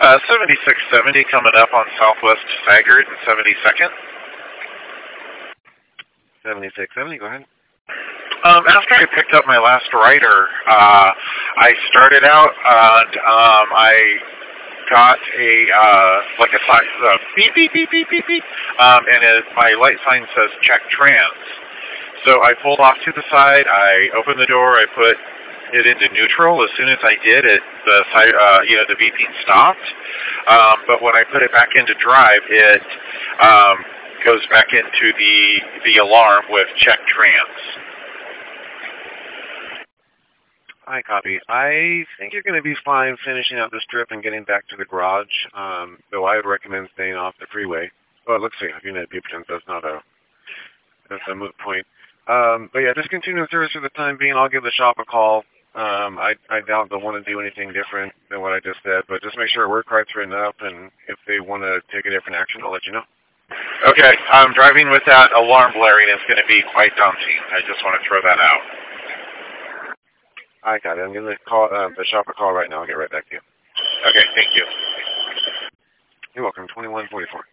7670 coming up on Southwest Sagard and 72nd. 7670, go ahead. After I picked up my last rider, I started out and I got a sign, beep, beep, beep, beep, beep, beep, and my light sign says check trans. So I pulled off to the side, I opened the door, I put it into neutral. As soon as I did, the beeping stopped. But when I put it back into drive, it goes back into the alarm with check trans. I copy. I think you're going to be fine finishing out this trip and getting back to the garage, though I would recommend staying off the freeway. Well, let's see. If you're in Beaverton, that's a moot point. But yeah, just continue the service for the time being. I'll give the shop a call. I doubt they'll want to do anything different than what I just said, but just make sure work right's written up, and if they want to take a different action, I'll let you know. Okay, driving with that alarm blaring is going to be quite daunting. I just want to throw that out. I got it. I'm going to call the shop a call right now. I'll get right back to you. Okay, thank you. You're welcome. 2144.